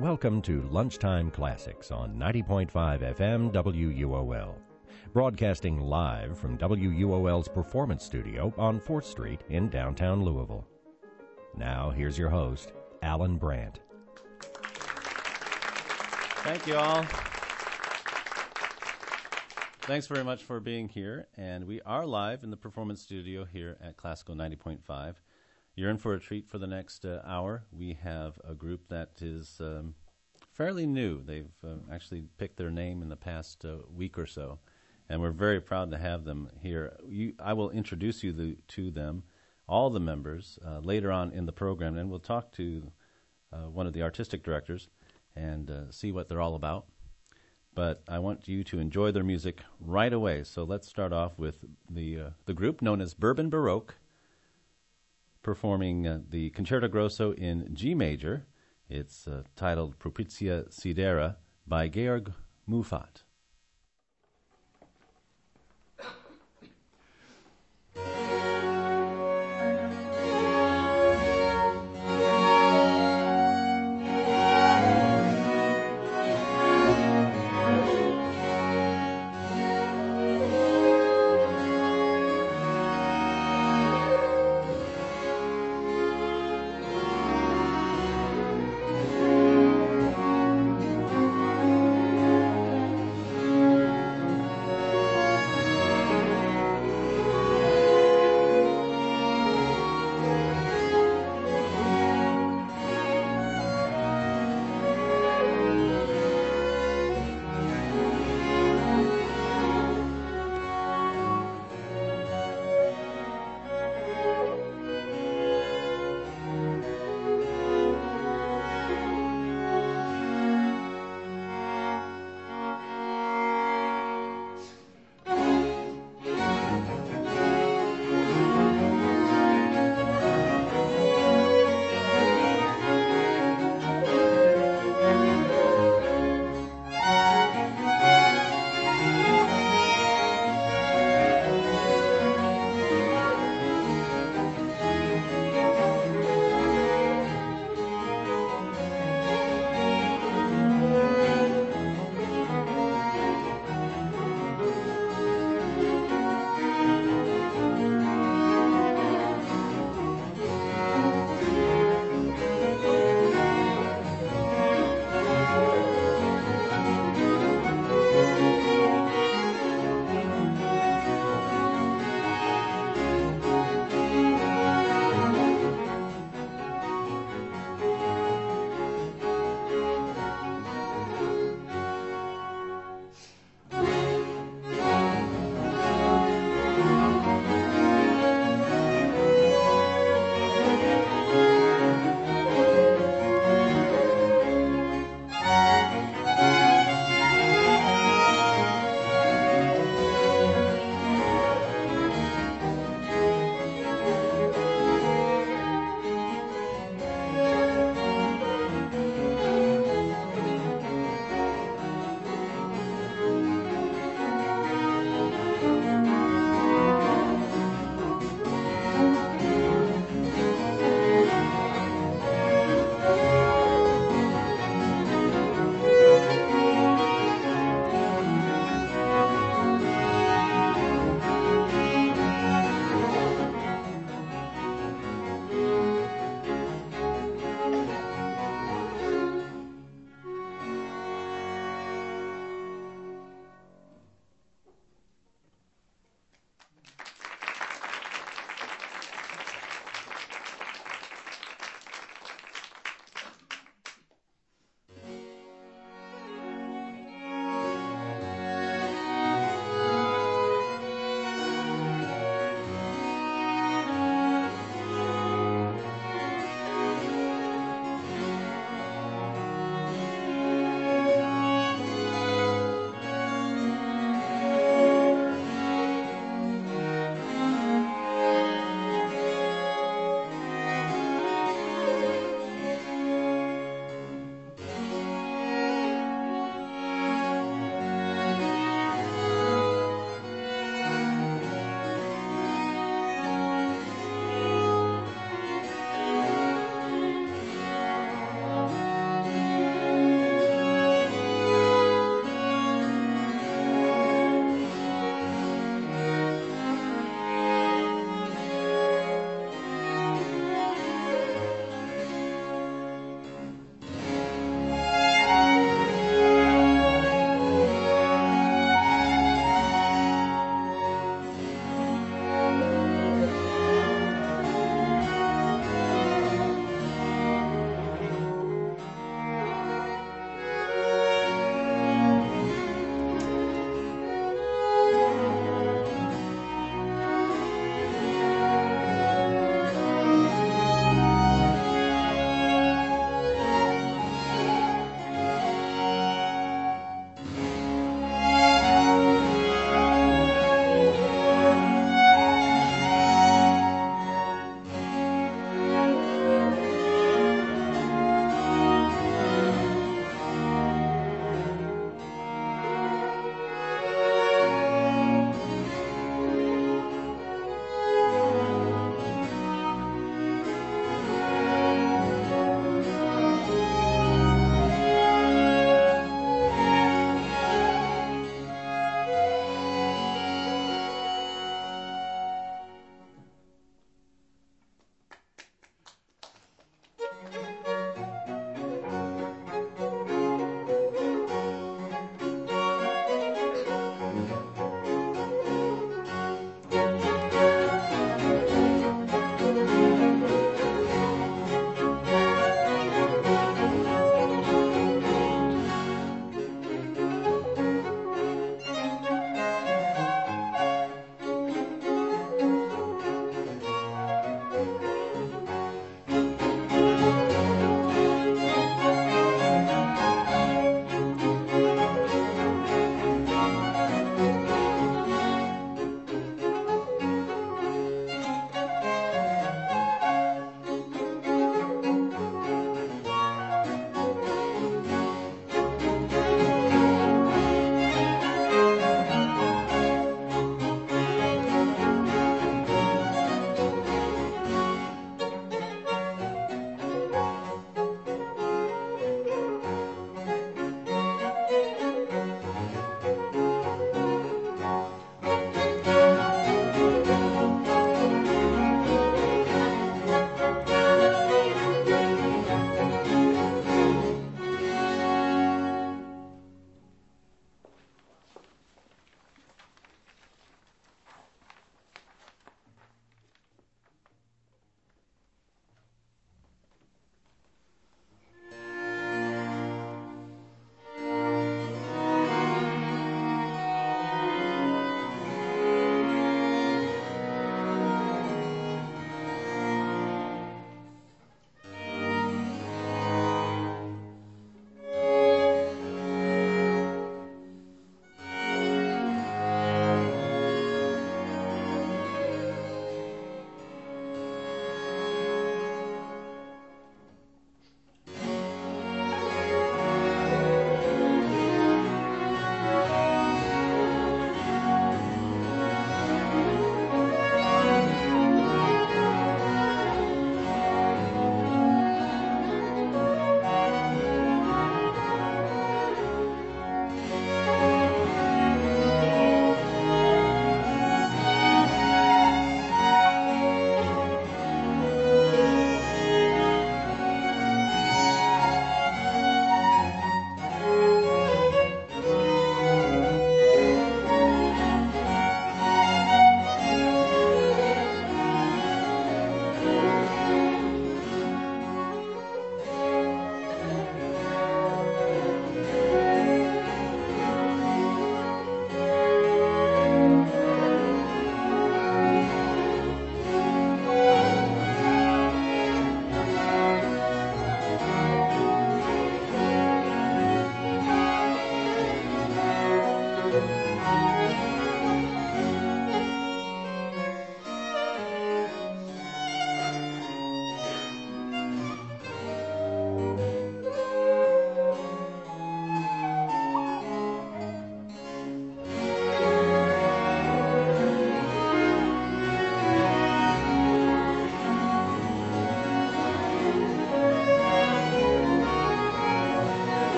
Welcome to Lunchtime Classics on 90.5 FM WUOL. Broadcasting live from WUOL's Performance Studio on 4th Street in downtown Louisville. Now, here's your host, Alan Brandt. Thank you all. Thanks very much for being here. And we are live in the Performance Studio here at Classical 90.5. You're in for a treat for the next hour. We have a group that is fairly new. They've actually picked their name in the past week or so, and we're very proud to have them here. I will introduce you to them, all the members, later on in the program, and we'll talk to one of the artistic directors and see what they're all about. But I want you to enjoy their music right away. So let's start off with the group known as Bourbon Baroque, performing the Concerto Grosso in G major. It's titled Propizia Sidera by Georg Muffat.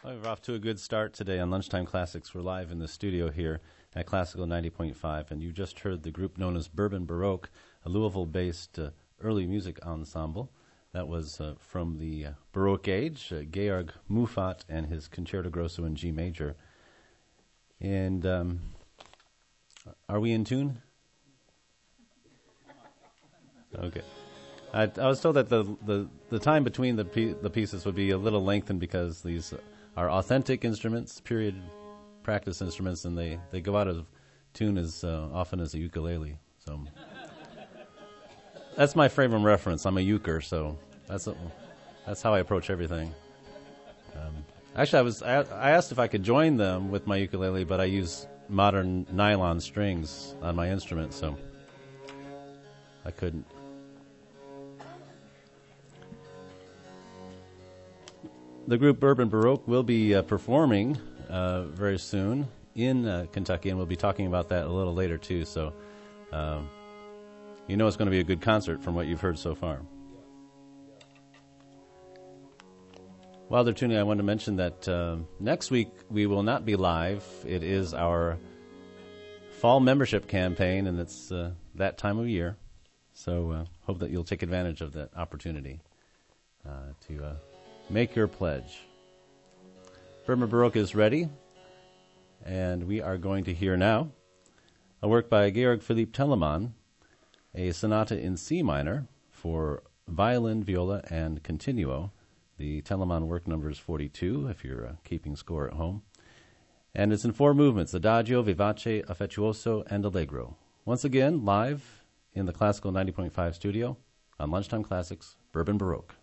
Well, we're off to a good start today on Lunchtime Classics. We're live in the studio here at Classical 90.5, and you just heard the group known as Bourbon Baroque, a Louisville-based early music ensemble. That was from the Baroque age, Georg Muffat and his Concerto Grosso in G major. And are we in tune? Okay. I was told that the time between the pieces would be a little lengthened because these are authentic instruments, period practice instruments, and they go out of tune as often as a ukulele. So that's my frame of reference. I'm a euchre, so that's how I approach everything. Actually, I asked if I could join them with my ukulele, but I use modern nylon strings on my instrument, so I couldn't. The group Bourbon Baroque will be performing very soon in Kentucky, and we'll be talking about that a little later, too. So you know it's going to be a good concert from what you've heard so far. While they're tuning, I want to mention that next week we will not be live. It is our fall membership campaign, and it's that time of year. So hope that you'll take advantage of that opportunity to make your pledge. Bourbon Baroque is ready, and we are going to hear now a work by Georg Philipp Telemann, a sonata in C minor for violin, viola, and continuo. The Telemann work number is 42, if you're keeping score at home. And it's in 4 movements, Adagio, Vivace, Affettuoso, and Allegro. Once again, live in the Classical 90.5 studio on Lunchtime Classics, Bourbon Baroque.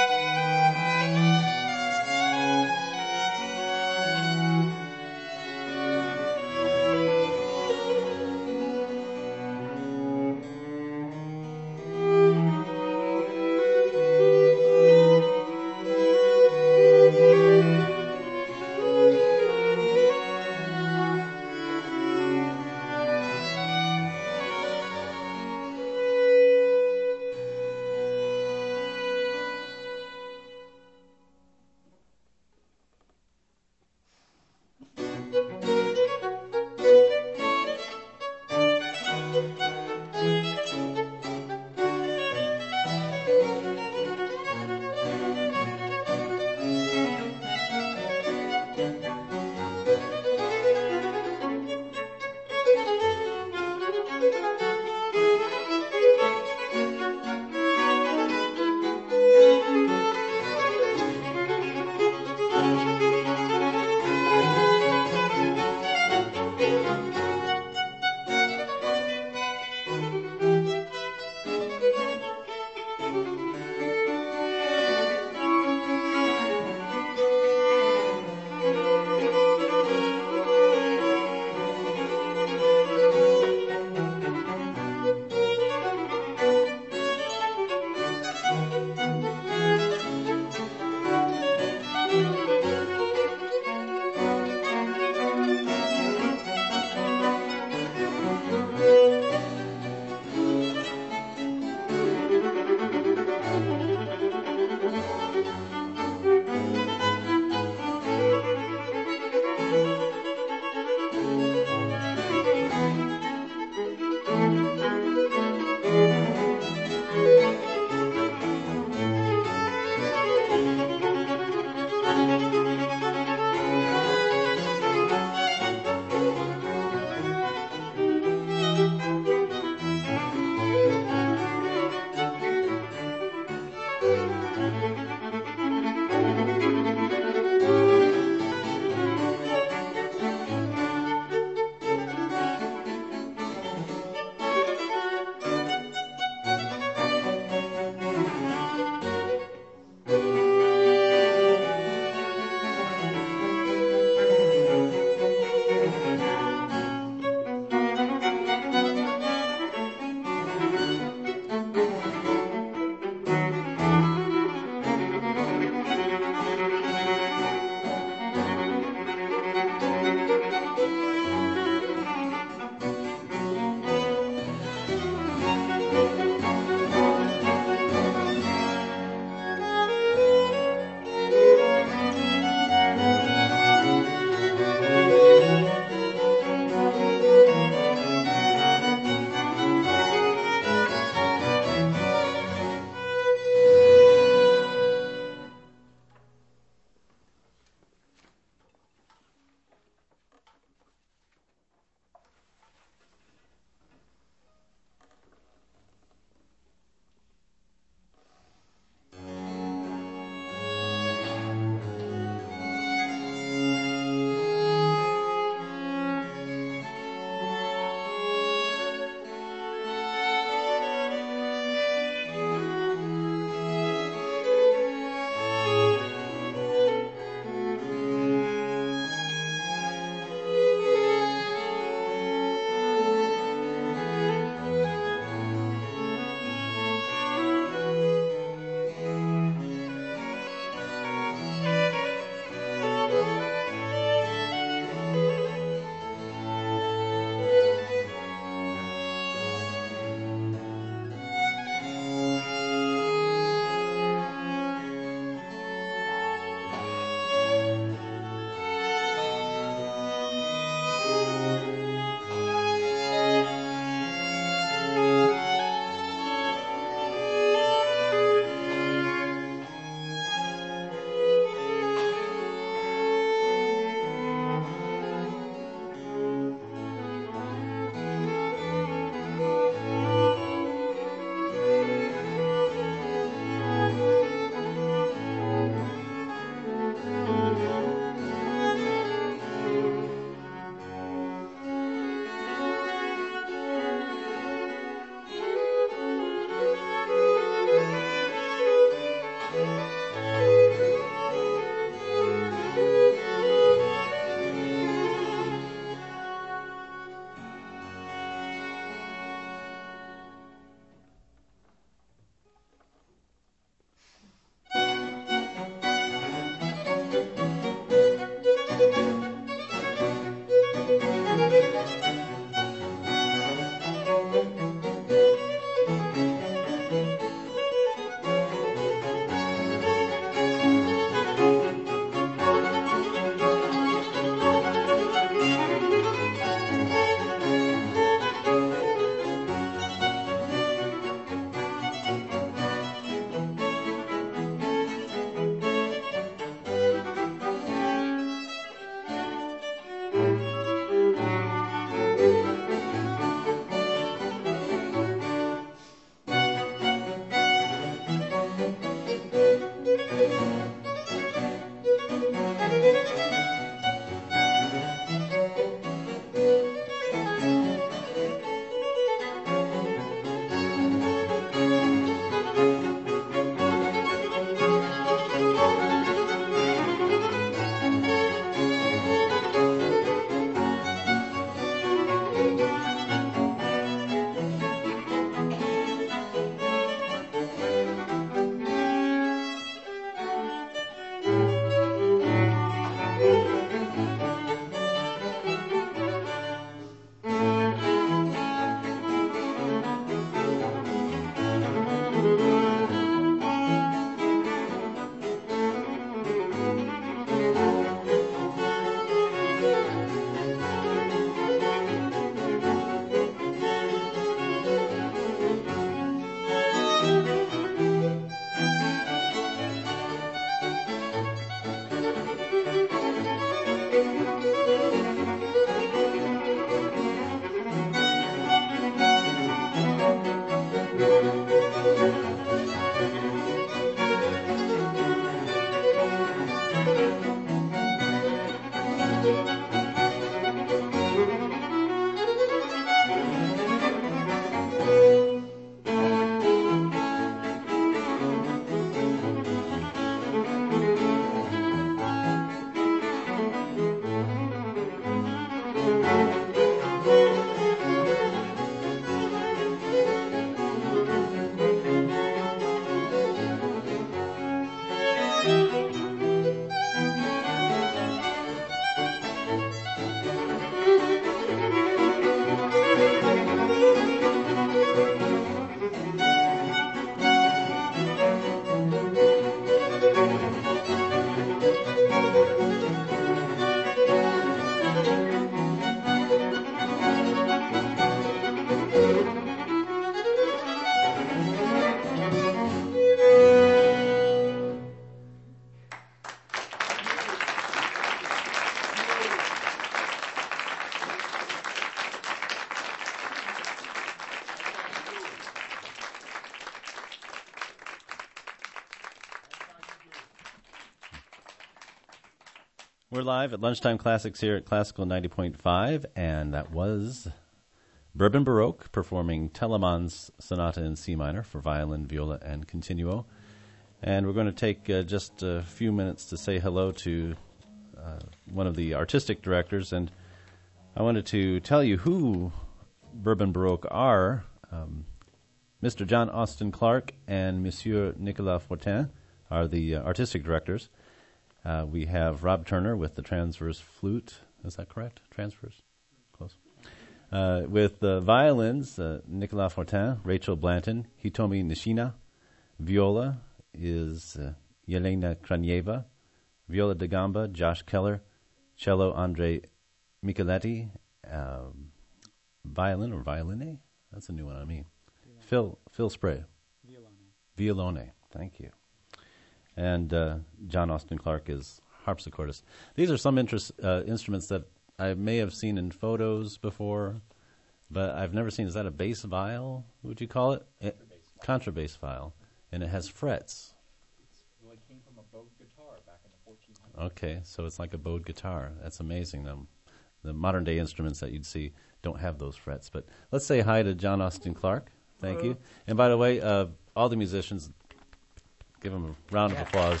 We're live at Lunchtime Classics here at Classical 90.5, and that was Bourbon Baroque performing Telemann's Sonata in C minor for violin, viola, and continuo. And we're going to take just a few minutes to say hello to one of the artistic directors, and I wanted to tell you who Bourbon Baroque are. Mr. John Austin Clark and Monsieur Nicolas Fortin are the artistic directors. We have Rob Turner with the transverse flute. Is that correct? Transverse? Close. With the violins, Nicolas Fortin, Rachel Blanton, Hitomi Nishina. Viola is Yelena Kranieva. Viola da Gamba, Josh Keller. Cello, Andre Micheletti. Violin or violine? That's a new one on me. Phil Spray. Violone. Thank you. And John Austin Clark is harpsichordist. These are some instruments that I may have seen in photos before, but I've never seen. Is that a bass viol, would you call it? Contrabass viol. And it has frets. Well, it came from a bowed guitar back in the 1400s. Okay, so it's like a bowed guitar. That's amazing. The modern-day instruments that you'd see don't have those frets. But let's say hi to John Austin Clark. Thank you. And by the way, all the musicians, give them a round of applause.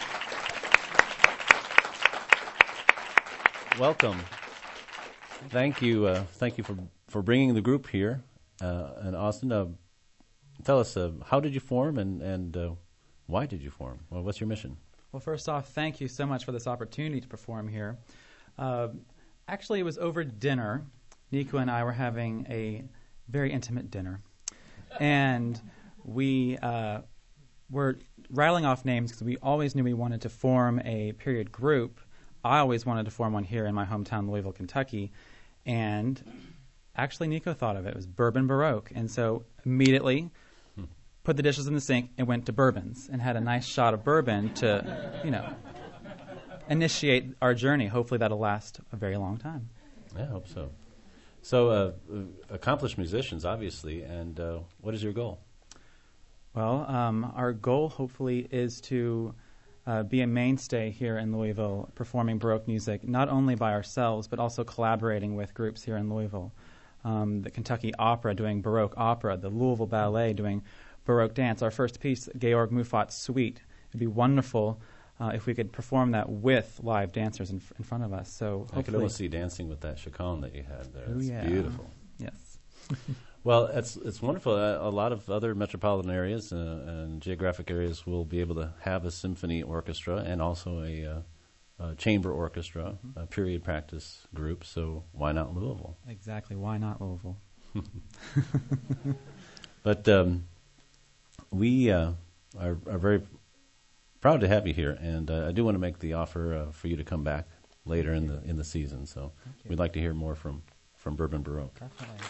Welcome. Thank you for bringing the group here. And Austin, tell us, how did you form and why did you form? Well, what's your mission? Well, first off, thank you so much for this opportunity to perform here. Actually, it was over dinner. Nico and I were having a very intimate dinner. And we were rattling off names because we always knew we wanted to form a period group. I always wanted to form one here in my hometown, Louisville, Kentucky. And actually, Nico thought of it. It was Bourbon Baroque. And so immediately put the dishes in the sink and went to bourbons and had a nice shot of bourbon to, initiate our journey. Hopefully that'll last a very long time. Yeah, I hope so. So, accomplished musicians, obviously, and what is your goal? Well, our goal, hopefully, is to be a mainstay here in Louisville, performing Baroque music, not only by ourselves, but also collaborating with groups here in Louisville. The Kentucky Opera doing Baroque opera, the Louisville Ballet doing Baroque dance. Our first piece, Georg Muffat's Suite. It would be wonderful if we could perform that with live dancers in front of us. So I could almost see dancing with that chaconne that you had there. It's beautiful. Yes. Well, it's wonderful. A lot of other metropolitan areas and geographic areas will be able to have a symphony orchestra and also a chamber orchestra, a period practice group. So why not Louisville? Exactly. Why not Louisville? But we are very proud to have you here, and I do want to make the offer for you to come back later in the season. So we'd like to hear more from Bourbon Baroque. Definitely.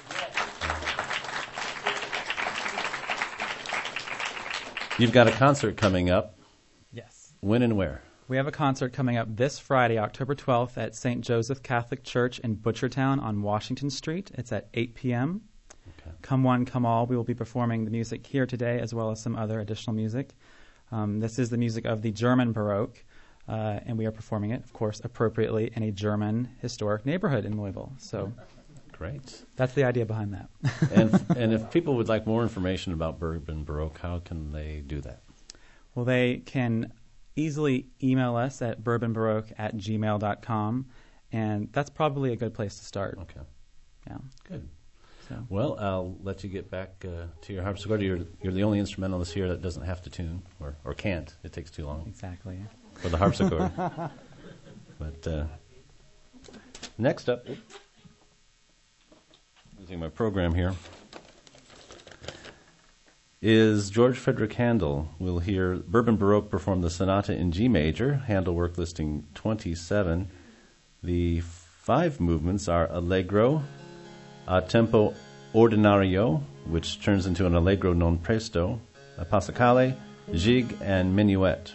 You've got a concert coming up. Yes. When and where? We have a concert coming up this Friday, October 12th, at St. Joseph Catholic Church in Butchertown on Washington Street. It's at 8 p.m. Okay. Come one, come all. We will be performing the music here today as well as some other additional music. This is the music of the German Baroque, and we are performing it, of course, appropriately in a German historic neighborhood in Louisville. So Great. that's the idea behind that. And if people would like more information about Bourbon Baroque, how can they do that? Well, they can easily email us at bourbonbaroque@gmail.com, and that's probably a good place to start. Okay. Yeah. Good. So. Well, I'll let you get back to your harpsichord. You're the only instrumentalist here that doesn't have to tune or can't. It takes too long Exactly. for the harpsichord. But next up, using my program here, is George Frederick Handel. We'll hear Bourbon Baroque perform the Sonata in G major, Handel work listing 27. The 5 movements are Allegro, a tempo ordinario, which turns into an Allegro non presto, a passacale, jig, and minuet.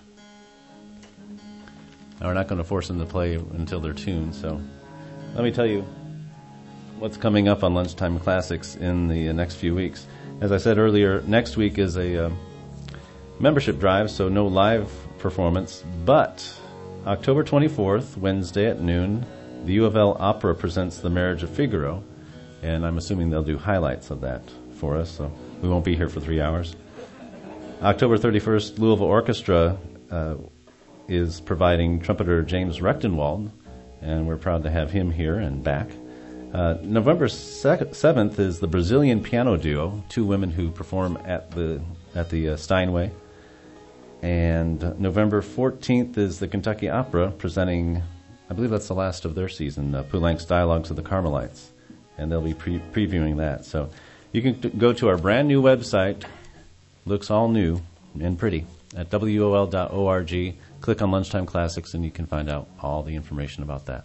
Now, we're not going to force them to play until they're tuned, so let me tell you what's coming up on Lunchtime Classics in the next few weeks. As I said earlier, next week is a membership drive, so no live performance, but October 24th, Wednesday at noon, the U of L Opera presents The Marriage of Figaro, and I'm assuming they'll do highlights of that for us, so we won't be here for 3 hours. October 31st, Louisville Orchestra is providing trumpeter James Rechtenwald, and we're proud to have him here and back. November 7th is the Brazilian Piano Duo, two women who perform at the Steinway. And November 14th is the Kentucky Opera presenting, I believe that's the last of their season, Poulenc's Dialogues of the Carmelites. And they'll be previewing that. So you can go to our brand new website, looks all new and pretty, at wol.org. Click on Lunchtime Classics and you can find out all the information about that.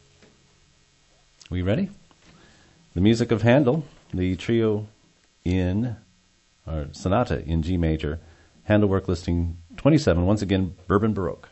We ready? The music of Handel, the trio sonata in G major, Handel work listing 27, once again, Bourbon Baroque.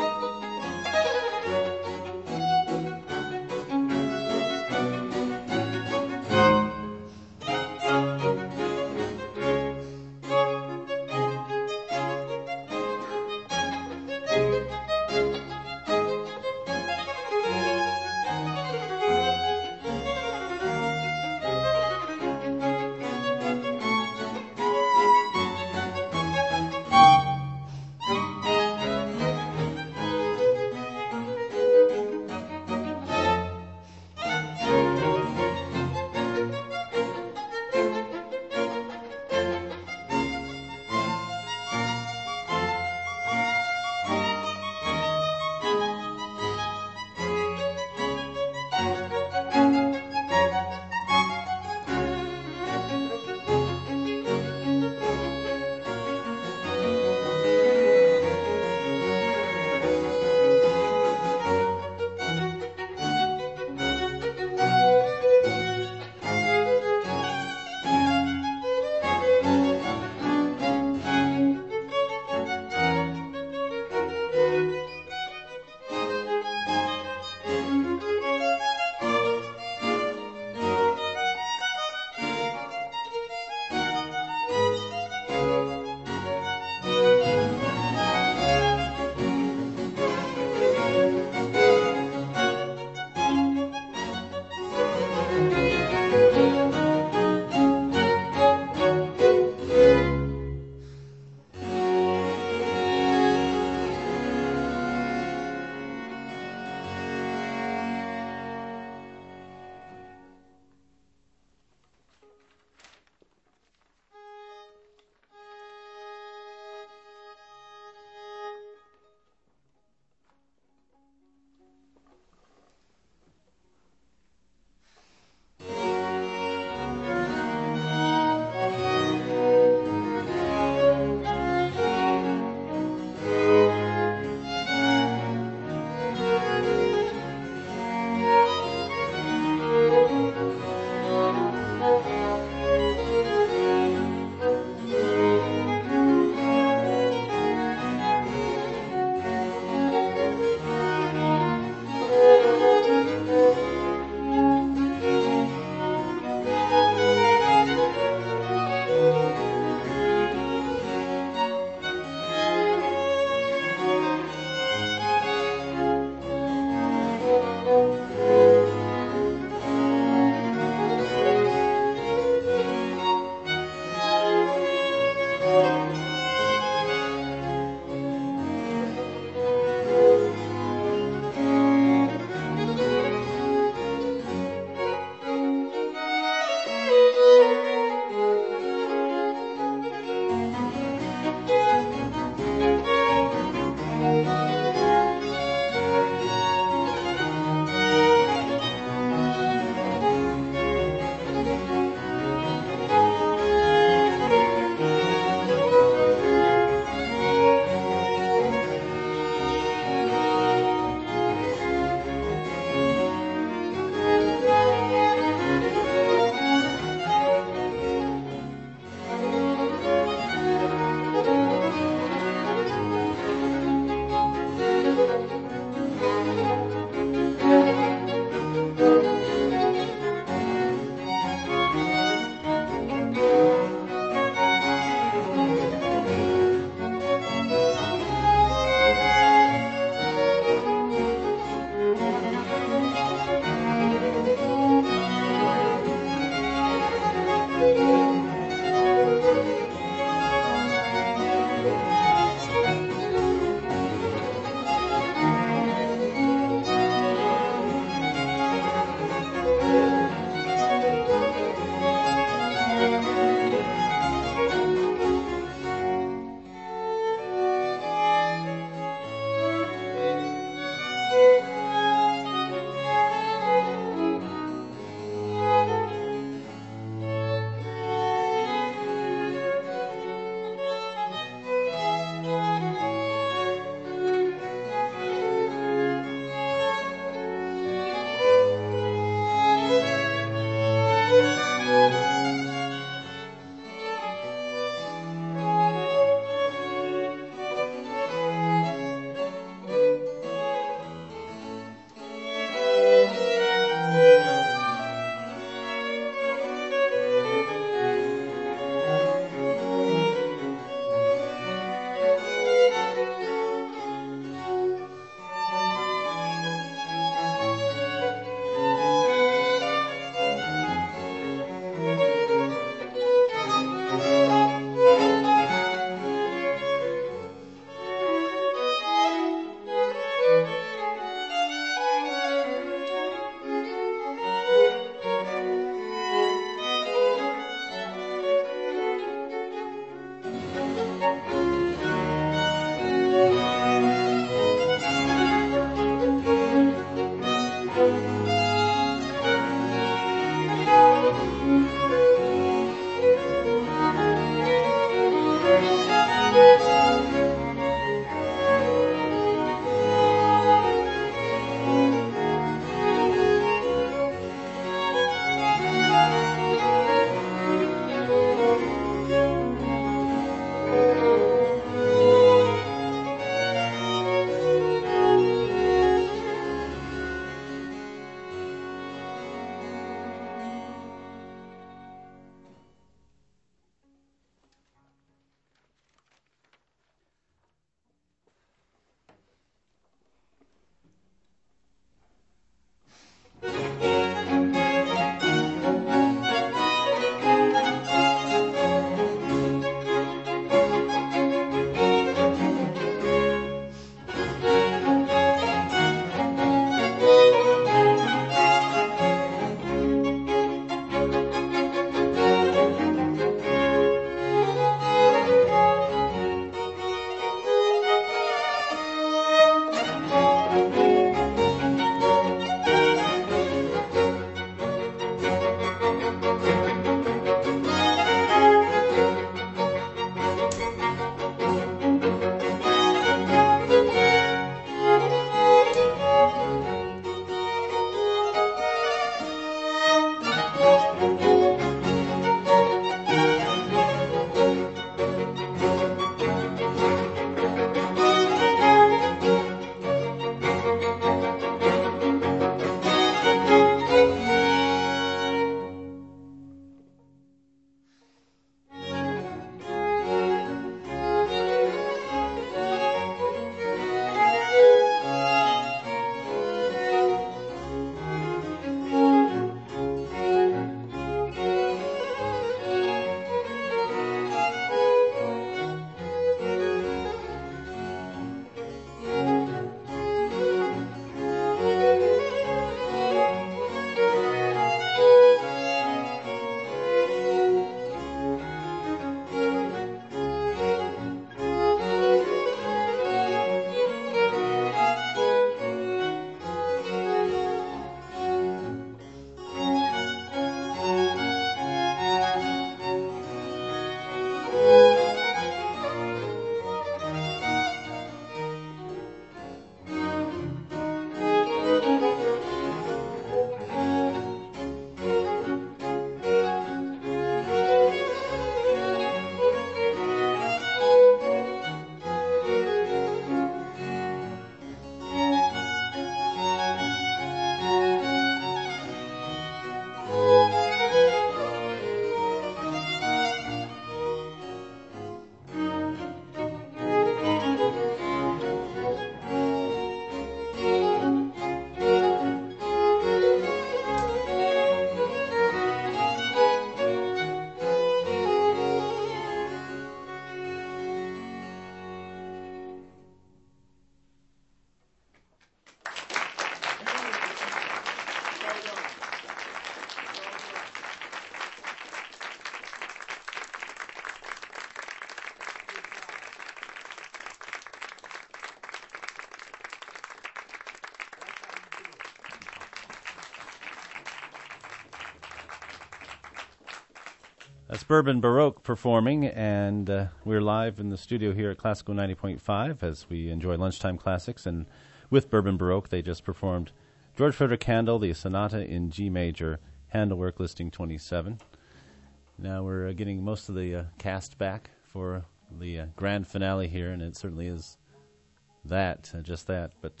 That's Bourbon Baroque performing, and we're live in the studio here at Classical 90.5 as we enjoy lunchtime classics. And with Bourbon Baroque, they just performed George Frederick Handel, the Sonata in G Major, Handel Work Listing 27. Now we're getting most of the cast back for the grand finale here, and it certainly is that, just that. But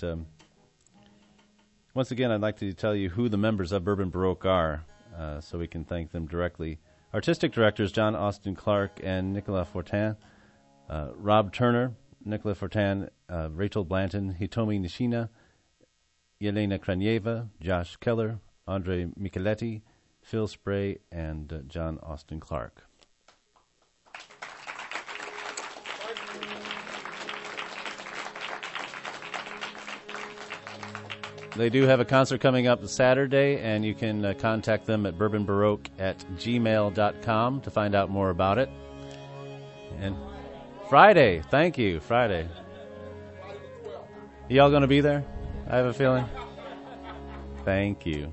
once again, I'd like to tell you who the members of Bourbon Baroque are, so we can thank them directly. Artistic directors John Austin Clark and Nicolas Fortin, Rob Turner, Nicolas Fortin, Rachel Blanton, Hitomi Nishina, Yelena Kranieva, Josh Keller, Andre Micheletti, Phil Spray, and John Austin Clark. They do have a concert coming up Saturday, and you can contact them at bourbonbaroque@gmail.com to find out more about it. And Friday, thank you, Friday. Y'all going to be there? I have a feeling. Thank you.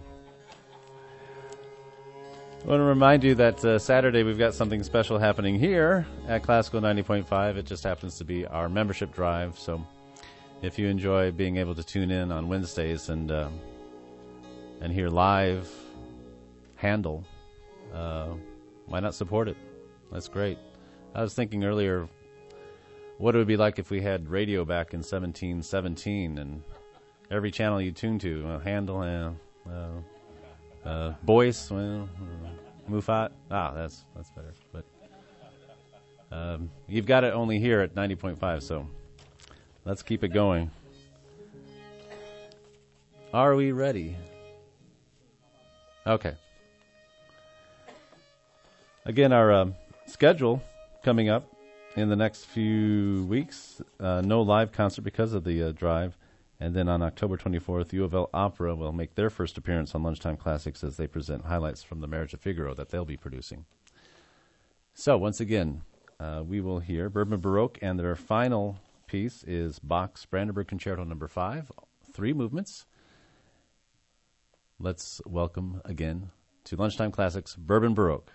I want to remind you that Saturday we've got something special happening here at Classical 90.5. It just happens to be our membership drive, so if you enjoy being able to tune in on Wednesdays and hear live Handel, why not support it? That's great. I was thinking earlier what it would be like if we had radio back in 1717 and every channel you tune to, Handel, Boyce, Muffat. That's better. But you've got it only here at 90.5, so let's keep it going. Are we ready? Okay. Again, our schedule coming up in the next few weeks. No live concert because of the drive. And then on October 24th, U of L Opera will make their first appearance on Lunchtime Classics as they present highlights from The Marriage of Figaro that they'll be producing. So, once again, we will hear Bourbon Baroque, and their final piece is Bach's Brandenburg Concerto No. 5, 3 movements. Let's welcome again to Lunchtime Classics, Bourbon Baroque.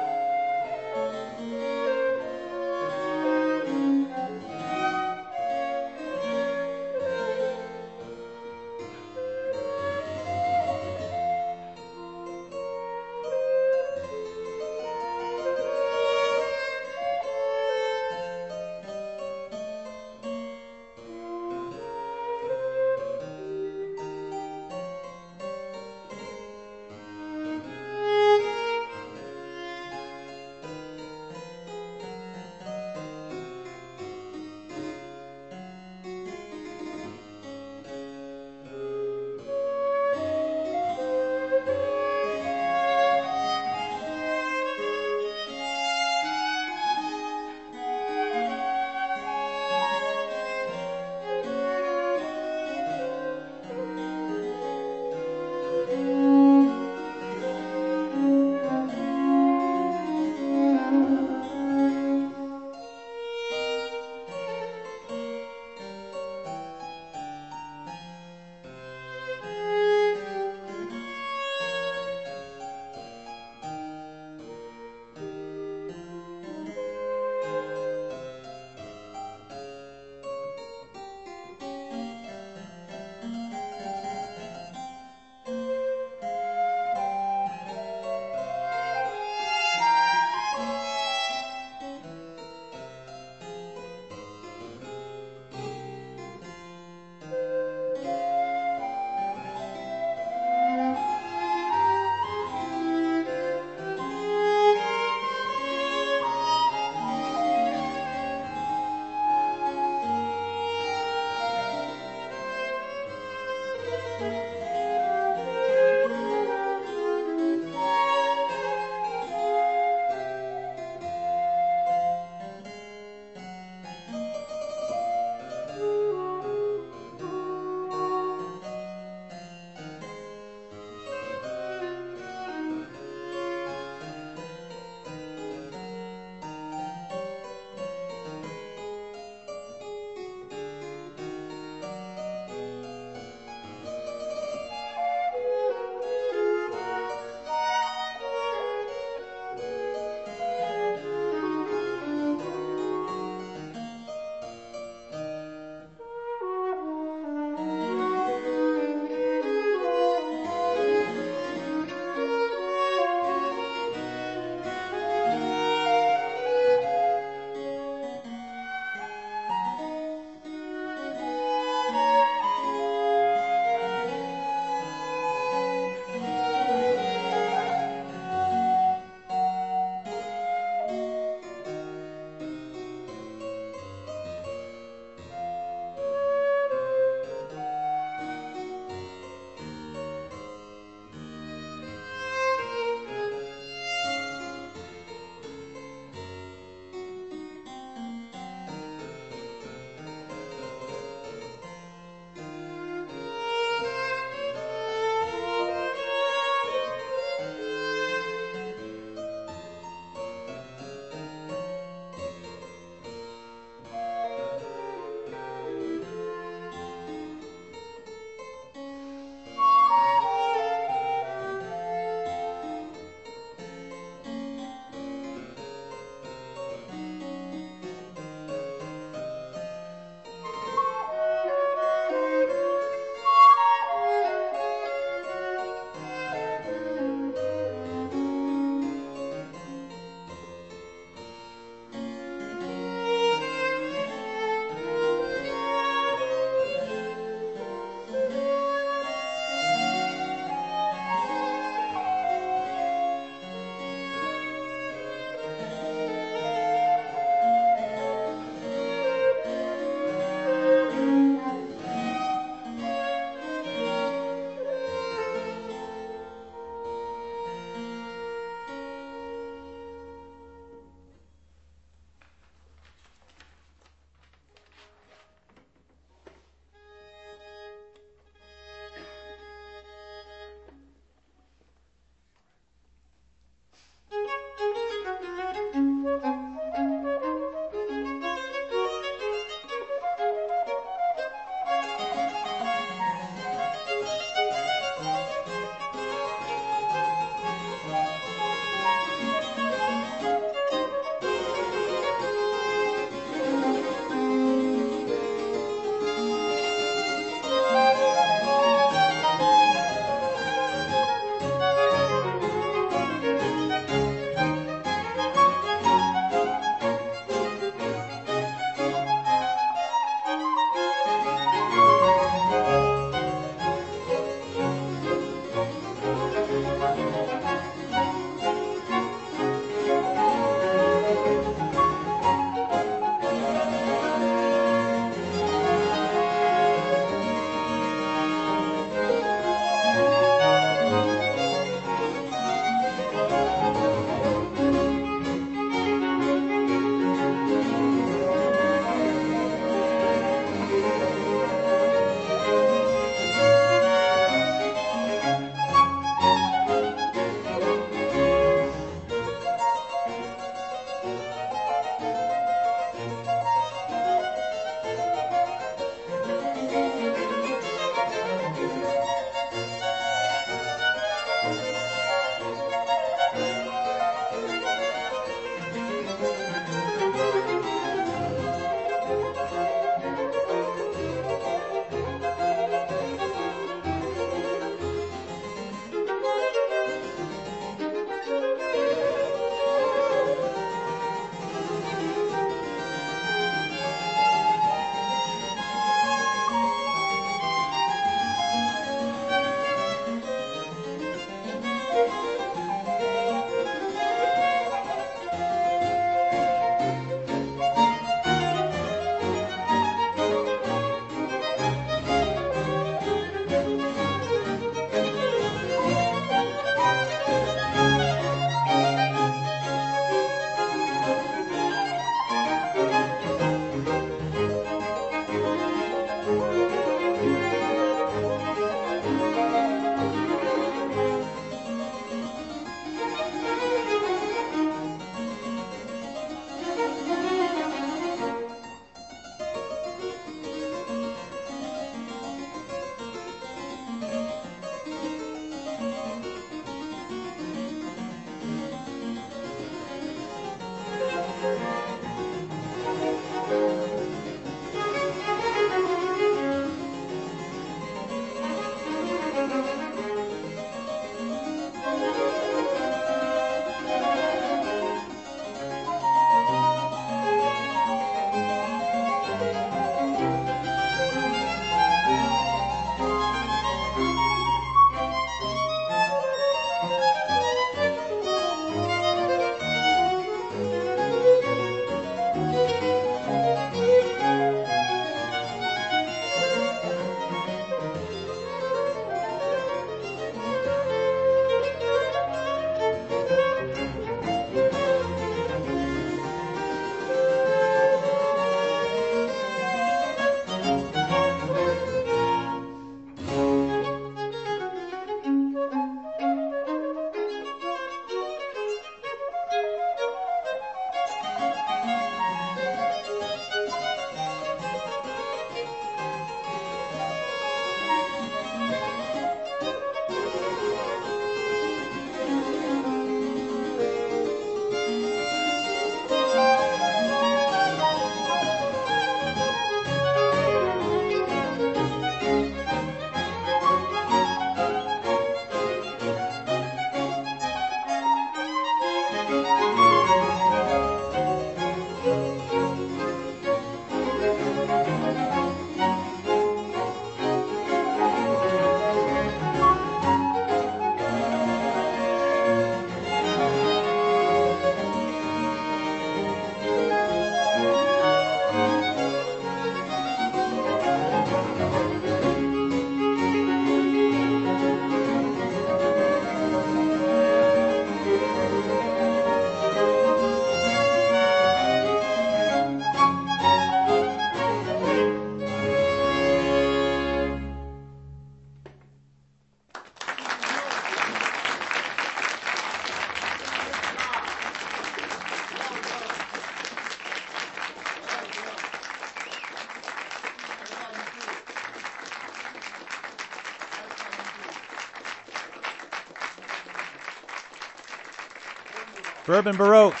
Bourbon Baroque.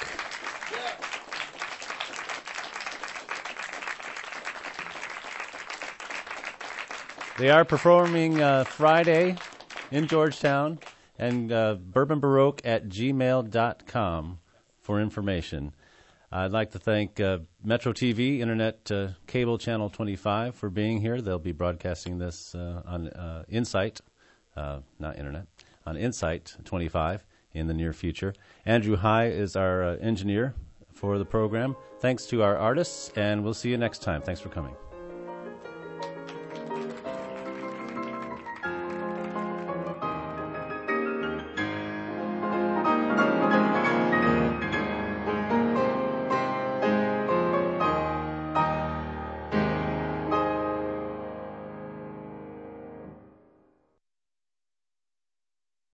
They are performing Friday in Georgetown, and bourbonbaroque@gmail.com for information. I'd like to thank Metro TV, Internet Cable Channel 25 for being here. They'll be broadcasting this on Insight, not Internet, on Insight 25 in the near future. Andrew High is our engineer for the program. Thanks to our artists, and we'll see you next time. Thanks for coming.